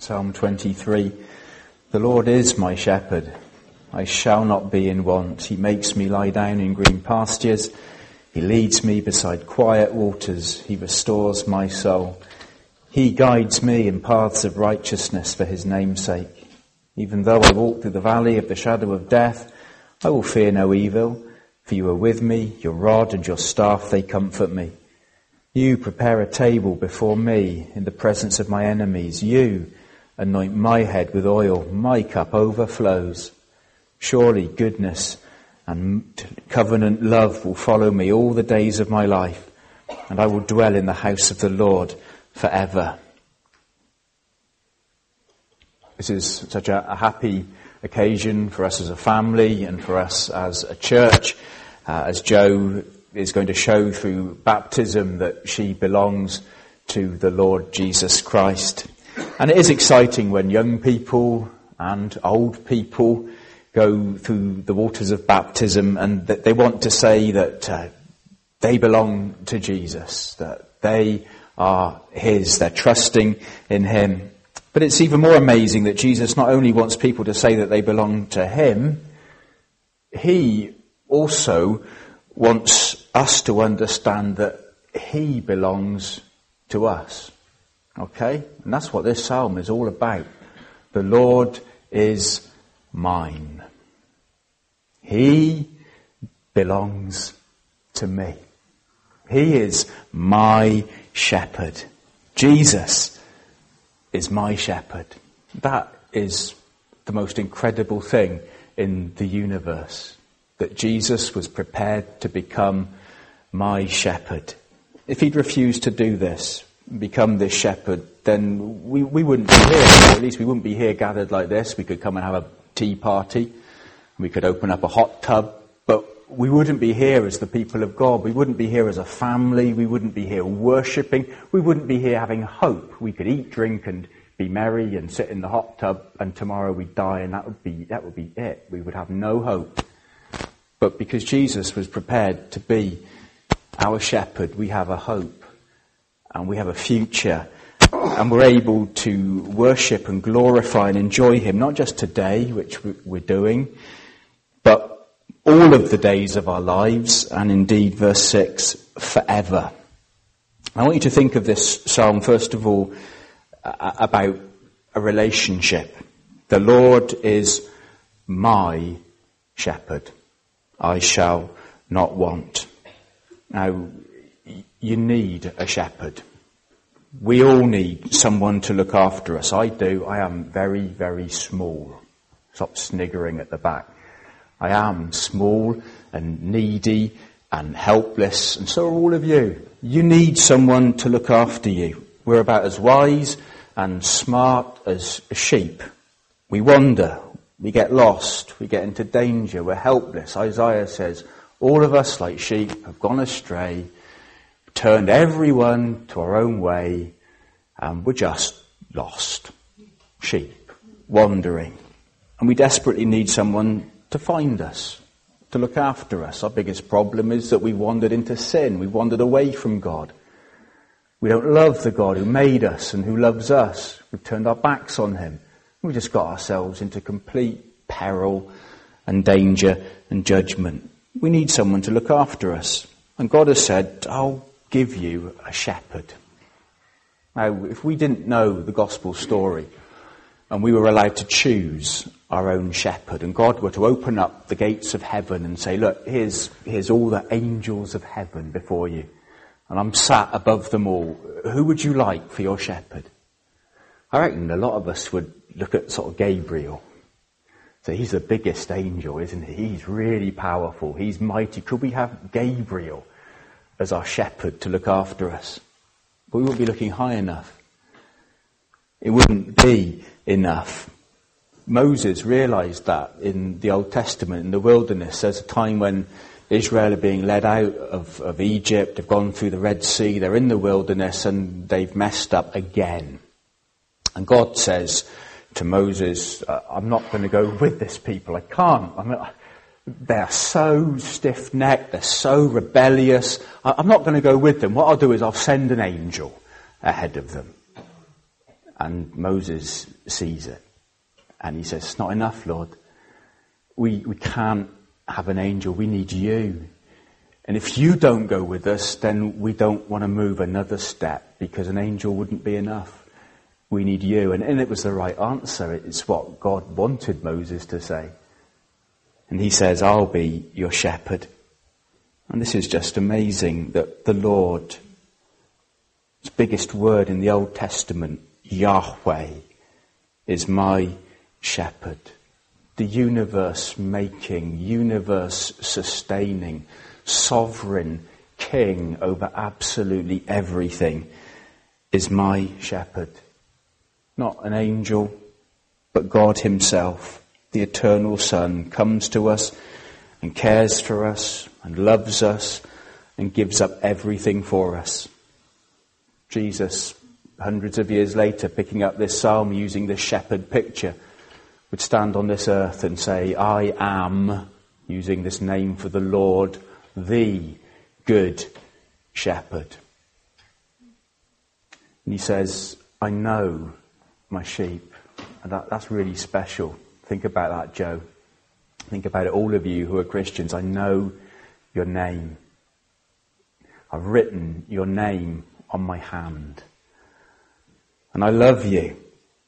Psalm 23. The Lord is my shepherd. I shall not be in want. He makes me lie down in green pastures. He leads me beside quiet waters. He restores my soul. He guides me in paths of righteousness for his name's sake. Even though I walk through the valley of the shadow of death, I will fear no evil, for you are with me. Your rod and your staff, they comfort me. You prepare a table before me in the presence of my enemies. You anoint my head with oil. My cup overflows. Surely goodness and covenant love will follow me all the days of my life, and I will dwell in the house of the Lord forever. This is such a happy occasion for us as a family and for us as a church, as Jo is going to show through baptism that she belongs to the Lord Jesus Christ. And it is exciting when young people and old people go through the waters of baptism and that they want to say that they belong to Jesus, that they are his, they're trusting in him. But it's even more amazing that Jesus not only wants people to say that they belong to him, he also wants us to understand that he belongs to us. Okay? And that's what this psalm is all about. The Lord is mine. He belongs to me. He is my shepherd. Jesus is my shepherd. That is the most incredible thing in the universe. That Jesus was prepared to become my shepherd. If he'd refused to do this, become this shepherd, then we wouldn't be here. Or at least we wouldn't be here gathered like this. We could come and have a tea party. We could open up a hot tub. But we wouldn't be here as the people of God. We wouldn't be here as a family. We wouldn't be here worshipping. We wouldn't be here having hope. We could eat, drink and be merry and sit in the hot tub, and tomorrow we'd die, and that would be it. We would have no hope. But because Jesus was prepared to be our shepherd, we have a hope and we have a future, and we're able to worship and glorify and enjoy him, not just today, which we're doing, but all of the days of our lives, and indeed, verse 6, forever. I want you to think of this psalm, first of all, about a relationship. The Lord is my shepherd. I shall not want. Now, you need a shepherd. We all need someone to look after us. I do. I am very, very small. Stop sniggering at the back. I am small and needy and helpless, and so are all of you. You need someone to look after you. We're about as wise and smart as sheep. We wander. We get lost, we get into danger, we're helpless. Isaiah says, all of us like sheep have gone astray, turned everyone to our own way, and we're just lost. Sheep, wandering. And we desperately need someone to find us, to look after us. Our biggest problem is that we wandered into sin, we wandered away from God. We don't love the God who made us and who loves us. We've turned our backs on him. We just got ourselves into complete peril and danger and judgment. We need someone to look after us. And God has said, I'll give you a shepherd. Now, if we didn't know the gospel story and we were allowed to choose our own shepherd, and God were to open up the gates of heaven and say, look, here's all the angels of heaven before you, and I'm sat above them all. Who would you like for your shepherd? I reckon a lot of us would look at sort of Gabriel. So he's the biggest angel, isn't he? He's really powerful. He's mighty. Could we have Gabriel as our shepherd to look after us? But we wouldn't be looking high enough. It wouldn't be enough. Moses realized that in the Old Testament, in the wilderness. There's a time when Israel are being led out of Egypt. They've gone through the Red Sea. They're in the wilderness and they've messed up again. And God says to Moses, I'm not going to go with this people. I can't. They're so stiff-necked. They're so rebellious. I'm not going to go with them. What I'll do is I'll send an angel ahead of them. And Moses sees it. And he says, it's not enough, Lord. We can't have an angel. We need you. And if you don't go with us, then we don't want to move another step, because an angel wouldn't be enough. We need you. And it was the right answer. It's what God wanted Moses to say. And he says, I'll be your shepherd. And this is just amazing that the Lord, his biggest word in the Old Testament, Yahweh, is my shepherd. The universe making, universe sustaining, sovereign king over absolutely everything is my shepherd. Not an angel, but God himself, the eternal Son, comes to us and cares for us and loves us and gives up everything for us. Jesus, hundreds of years later, picking up this psalm using this shepherd picture, would stand on this earth and say, I am, using this name for the Lord, the good shepherd. And he says, I know my sheep. And that's really special. Think about that, Joe. Think about it, all of you who are Christians. I know your name. I've written your name on my hand. And I love you.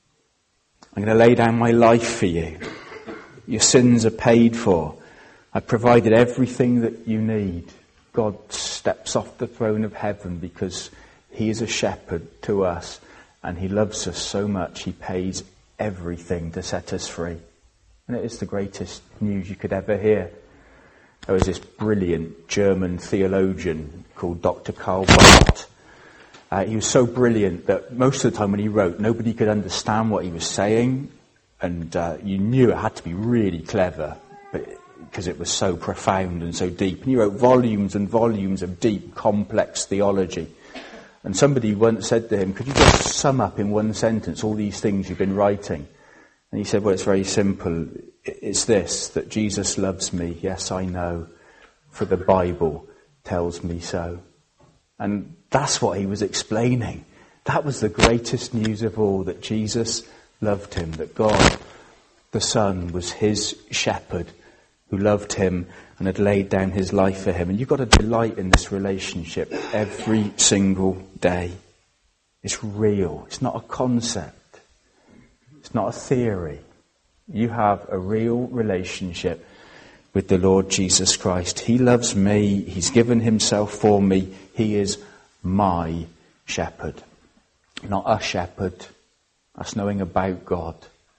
I'm going to lay down my life for you. Your sins are paid for. I've provided everything that you need. God steps off the throne of heaven because he is a shepherd to us and he loves us so much he pays everything to set us free. And it is the greatest news you could ever hear. There was this brilliant German theologian called Dr. Karl Barth. He was so brilliant that most of the time when he wrote, nobody could understand what he was saying, and you knew it had to be really clever, because it was so profound and so deep. And he wrote volumes and volumes of deep, complex theology. And somebody once said to him, could you just sum up in one sentence all these things you've been writing? And he said, well, it's very simple. It's this, that Jesus loves me. Yes, I know, for the Bible tells me so. And that's what he was explaining. That was the greatest news of all, that Jesus loved him, that God, the Son, was his shepherd who loved him and had laid down his life for him. And you've got to delight in this relationship every single day. It's real. It's not a concept. It's not a theory. You have a real relationship with the Lord Jesus Christ. He loves me. He's given himself for me. He is my shepherd. Not a shepherd. That's knowing about God.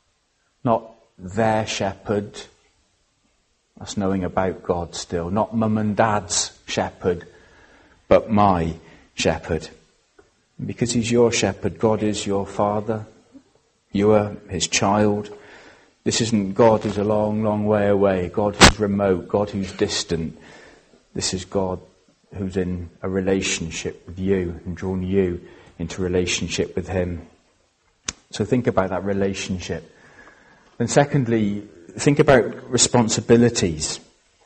Not their shepherd. That's knowing about God still. Not mum and dad's shepherd, but my shepherd. Because he's your shepherd, God is your father. You are his child. This isn't God who's a long, long way away. God who's remote. God who's distant. This is God who's in a relationship with you and drawn you into relationship with him. So think about that relationship. And secondly, think about responsibilities.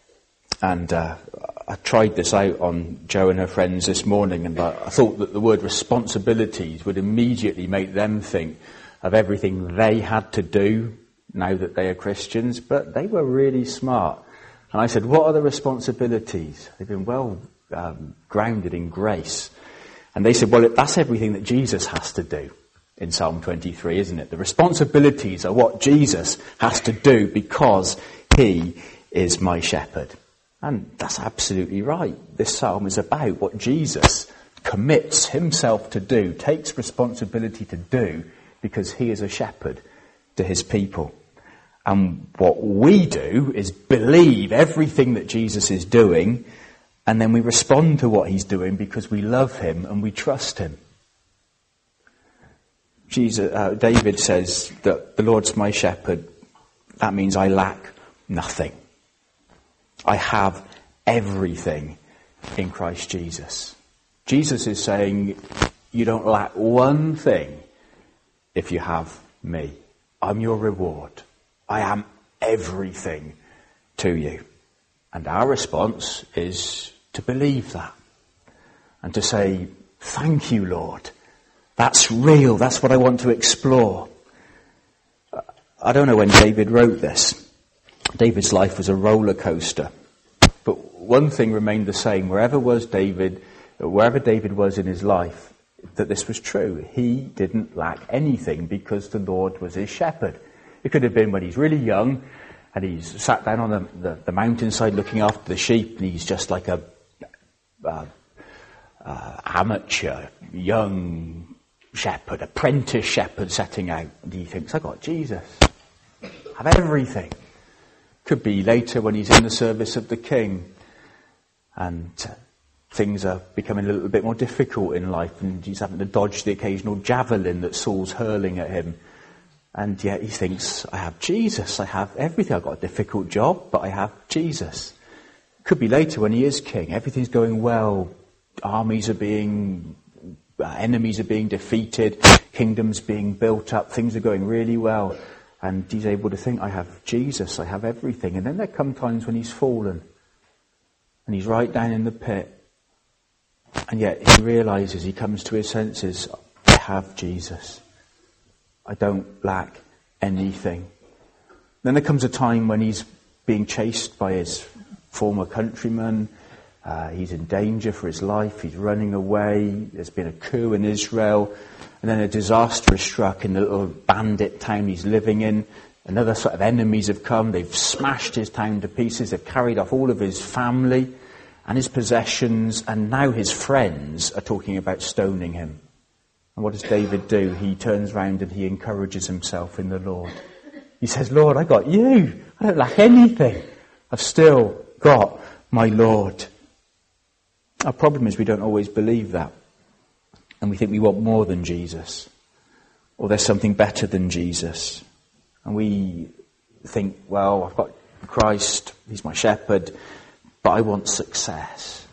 And I tried this out on Jo and her friends this morning, and I thought that the word responsibilities would immediately make them think of everything they had to do now that they are Christians, but they were really smart. And I said, what are the responsibilities? They've been well grounded in grace. And they said, well, that's everything that Jesus has to do in Psalm 23, isn't it? The responsibilities are what Jesus has to do because he is my shepherd. And that's absolutely right. This psalm is about what Jesus commits himself to do, takes responsibility to do, because he is a shepherd to his people. And what we do is believe everything that Jesus is doing, and then we respond to what he's doing because we love him and we trust him. David says that the Lord's my shepherd. That means I lack nothing. I have everything in Christ Jesus. Jesus is saying, you don't lack one thing if you have me. I'm your reward. I am everything to you. And our response is to believe that and to say, thank you, Lord. That's real. That's what I want to explore. I don't know when David wrote this. David's life was a roller coaster. But one thing remained the same. Wherever David was in his life, that this was true. He didn't lack anything because the Lord was his shepherd. It could have been when he's really young and he's sat down on the mountainside looking after the sheep, and he's just like a amateur, young shepherd, apprentice shepherd setting out. And he thinks, I got Jesus. I have everything. Could be later when he's in the service of the king and things are becoming a little bit more difficult in life and he's having to dodge the occasional javelin that Saul's hurling at him. And yet he thinks, I have Jesus, I have everything. I've got a difficult job, but I have Jesus. Could be later when he is king. Everything's going well. Enemies are being defeated. Kingdoms being built up. Things are going really well. And he's able to think, I have Jesus, I have everything. And then there come times when he's fallen. And he's right down in the pit. And yet he realizes, he comes to his senses, I have Jesus. I don't lack anything. Then there comes a time when he's being chased by his former countrymen. He's in danger for his life. He's running away. There's been a coup in Israel. And then a disaster has struck in the little bandit town he's living in. Another sort of enemies have come. They've smashed his town to pieces. They've carried off all of his family and his possessions. And now his friends are talking about stoning him. And what does David do? He turns round and he encourages himself in the Lord. He says, Lord, I got you. I don't lack anything. I've still got my Lord. Our problem is we don't always believe that. And we think we want more than Jesus. Or there's something better than Jesus. And we think, well, I've got Christ, he's my shepherd, but I want success.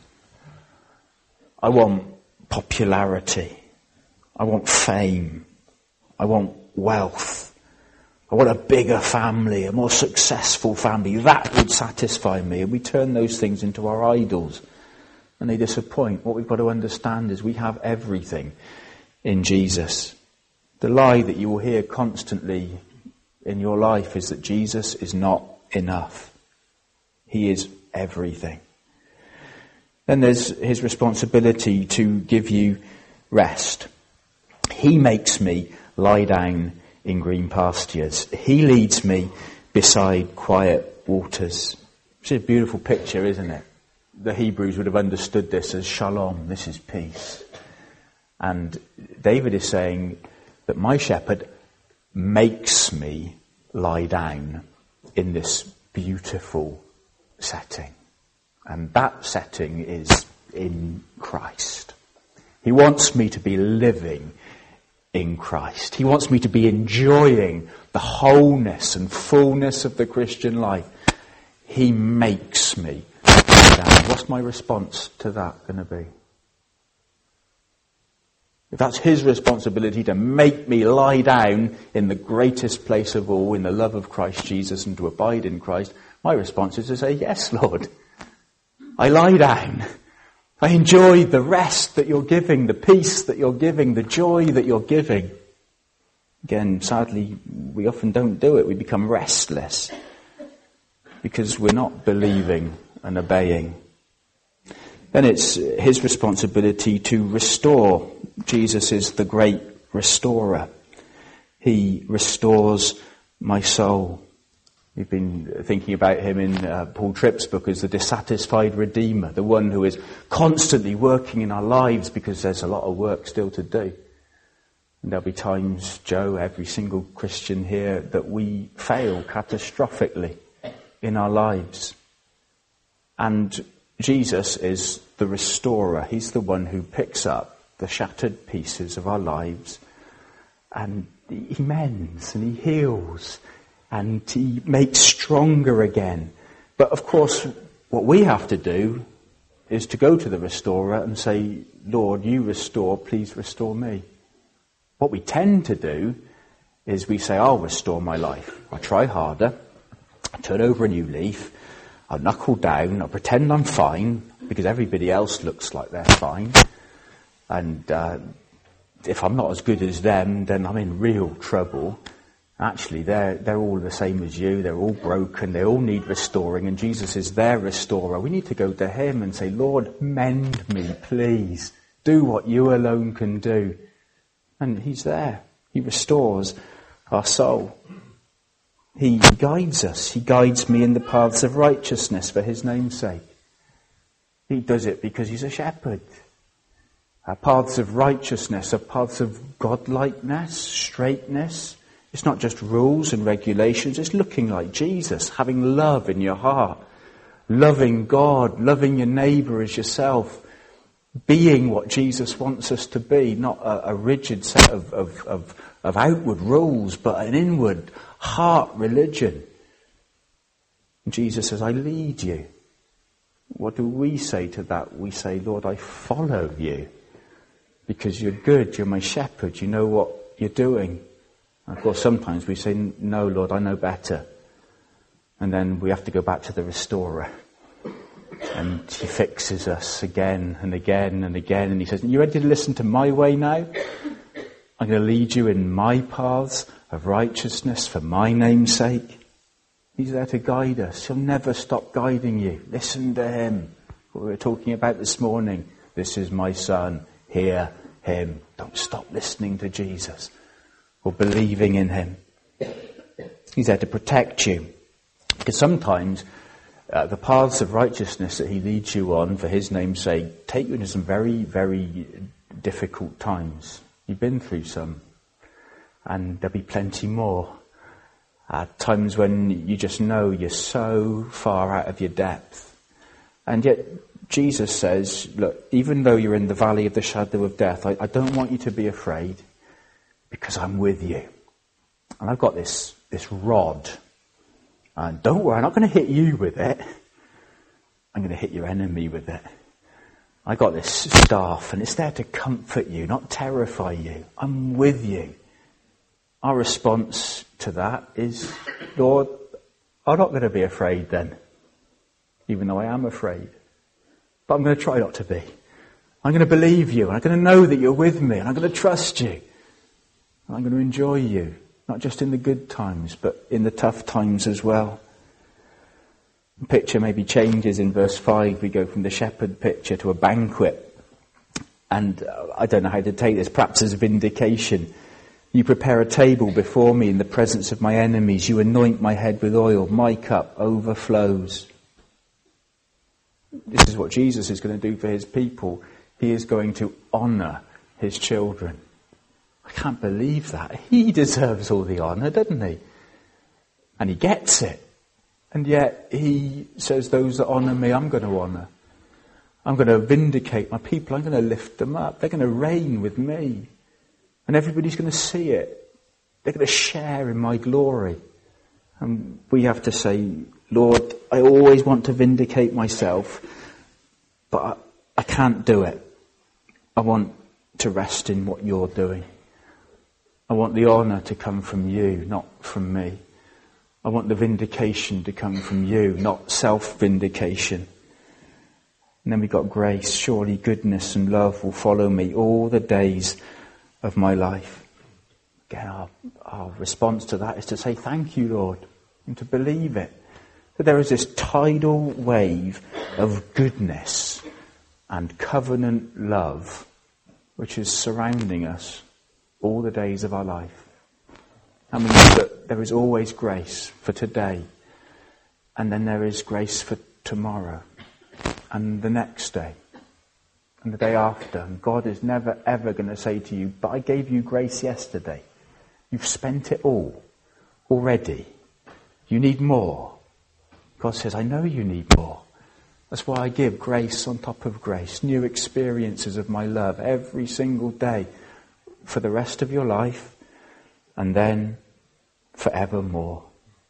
I want popularity. I want fame. I want wealth. I want a bigger family, a more successful family. That would satisfy me. And we turn those things into our idols. And they disappoint. What we've got to understand is we have everything in Jesus. The lie that you will hear constantly in your life is that Jesus is not enough. He is everything. Then there's his responsibility to give you rest. He makes me lie down in green pastures. He leads me beside quiet waters. It's a beautiful picture, isn't it? The Hebrews would have understood this as shalom, this is peace. And David is saying that my shepherd makes me lie down in this beautiful setting. And that setting is in Christ. He wants me to be living in Christ. He wants me to be enjoying the wholeness and fullness of the Christian life. He makes me. What's my response to that going to be? If that's his responsibility to make me lie down in the greatest place of all, in the love of Christ Jesus, and to abide in Christ, my response is to say, yes, Lord. I lie down. I enjoy the rest that you're giving, the peace that you're giving, the joy that you're giving. Again, sadly, we often don't do it. We become restless because we're not believing and obeying. Then it's his responsibility to restore. Jesus is the great restorer. He restores my soul. We've been thinking about him in Paul Tripp's book as the dissatisfied redeemer, the one who is constantly working in our lives because there's a lot of work still to do. And there'll be times, Joe, every single Christian here, that we fail catastrophically in our lives. And Jesus is the restorer. He's the one who picks up the shattered pieces of our lives and he mends and he heals and he makes stronger again. But of course, what we have to do is to go to the restorer and say, Lord, you restore, please restore me. What we tend to do is we say, I'll restore my life. I'll try harder. I'll turn over a new leaf. I'll knuckle down, I'll pretend I'm fine, because everybody else looks like they're fine. And if I'm not as good as them, then I'm in real trouble. Actually, they're all the same as you. They're all broken. They all need restoring, and Jesus is their restorer. We need to go to him and say, Lord, mend me, please. Do what you alone can do. And he's there. He restores our soul. He guides us. He guides me in the paths of righteousness for his name's sake. He does it because he's a shepherd. Our paths of righteousness are paths of godlikeness, straightness. It's not just rules and regulations. It's looking like Jesus, having love in your heart, loving God, loving your neighbour as yourself, being what Jesus wants us to be, not a rigid set of outward rules, but an inward heart religion. And Jesus says, I lead you. What do we say to that? We say, Lord, I follow you because you're good, you're my shepherd, you know what you're doing. And of course, sometimes we say, no, Lord, I know better. And then we have to go back to the restorer. And he fixes us again and again and again. And he says, you ready to listen to my way now? I'm going to lead you in my paths of righteousness for my name's sake. He's there to guide us. He'll never stop guiding you. Listen to him. What we were talking about this morning. This is my son. Hear him. Don't stop listening to Jesus or believing in him. He's there to protect you. Because sometimes the paths of righteousness that he leads you on for his name's sake take you into some very, very difficult times. You've been through some. And there'll be plenty more. Times when you just know you're so far out of your depth. And yet Jesus says, look, even though you're in the valley of the shadow of death, I don't want you to be afraid because I'm with you. And I've got this rod. And don't worry, I'm not going to hit you with it. I'm going to hit your enemy with it. I got this staff and it's there to comfort you, not terrify you. I'm with you. Our response to that is, Lord, I'm not going to be afraid then, even though I am afraid. But I'm going to try not to be. I'm going to believe you, and I'm going to know that you're with me, and I'm going to trust you. And I'm going to enjoy you, not just in the good times, but in the tough times as well. The picture maybe changes in verse 5. We go from the shepherd picture to a banquet. And I don't know how to take this, perhaps as a vindication. You prepare a table before me in the presence of my enemies. You anoint my head with oil. My cup overflows. This is what Jesus is going to do for his people. He is going to honour his children. I can't believe that. He deserves all the honour, doesn't he? And he gets it. And yet he says, those that honour me, I'm going to honour. I'm going to vindicate my people. I'm going to lift them up. They're going to reign with me. And everybody's going to see it. They're going to share in my glory. And we have to say, Lord, I always want to vindicate myself, but I can't do it. I want to rest in what you're doing. I want the honour to come from you, not from me. I want the vindication to come from you, not self-vindication. And then we've got grace. Surely goodness and love will follow me all the days of my life. Again, our response to that is to say thank you, Lord, and to believe it. That there is this tidal wave of goodness and covenant love which is surrounding us all the days of our life. And we know that there is always grace for today, and then there is grace for tomorrow, and the next day, and the day after. And God is never ever going to say to you, but I gave you grace yesterday. You've spent it all already. You need more. God says, I know you need more. That's why I give grace on top of grace, new experiences of my love every single day for the rest of your life, and then forevermore.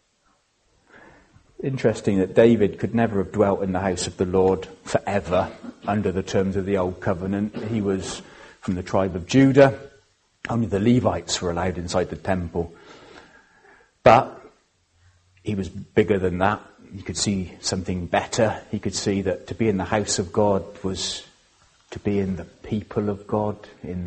Interesting that David could never have dwelt in the house of the Lord forever under the terms of the Old Covenant. He was from the tribe of Judah. Only the Levites were allowed inside the temple. But he was bigger than that. He could see something better. He could see that to be in the house of God was to be in the people of God, in the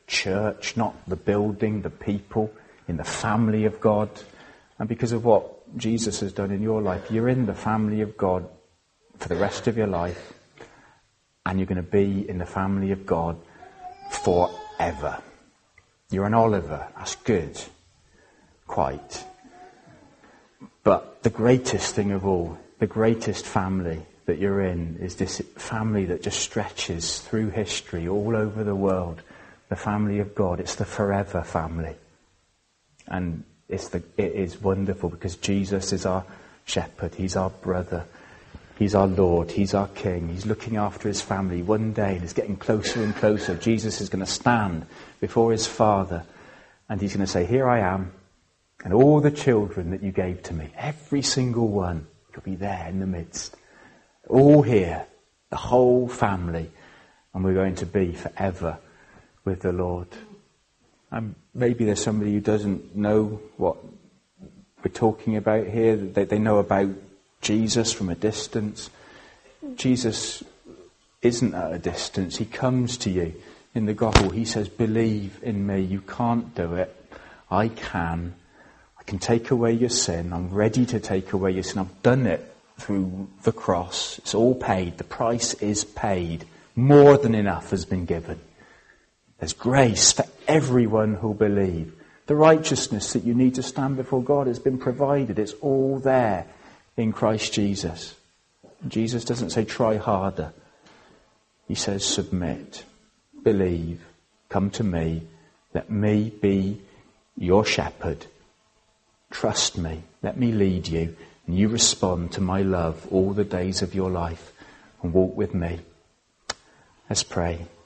church, not the building, the people, in the family of God. And because of what Jesus has done in your life, you're in the family of God for the rest of your life. And you're going to be in the family of God forever. You're an Oliver. That's good. Quite. But the greatest thing of all, the greatest family that you're in is this family that just stretches through history all over the world. The family of God. It's the forever family. And it is wonderful because Jesus is our shepherd. He's our brother. He's our Lord. He's our King. He's looking after his family one day, and it's getting closer and closer. Jesus is going to stand before his Father, and he's going to say, here I am, and all the children that you gave to me, every single one, you'll be there in the midst. All here, the whole family, and we're going to be forever with the Lord. And maybe there's somebody who doesn't know what we're talking about here. They know about Jesus from a distance. Jesus isn't at a distance. He comes to you in the gospel. He says, believe in me. You can't do it. I can. I can take away your sin. I'm ready to take away your sin. I've done it through the cross. It's all paid. The price is paid. More than enough has been given. There's grace for everyone who'll believe. The righteousness that you need to stand before God has been provided. It's all there in Christ Jesus. Jesus doesn't say try harder. He says submit, believe, come to me, let me be your shepherd. Trust me, let me lead you, and you respond to my love all the days of your life and walk with me. Let's pray.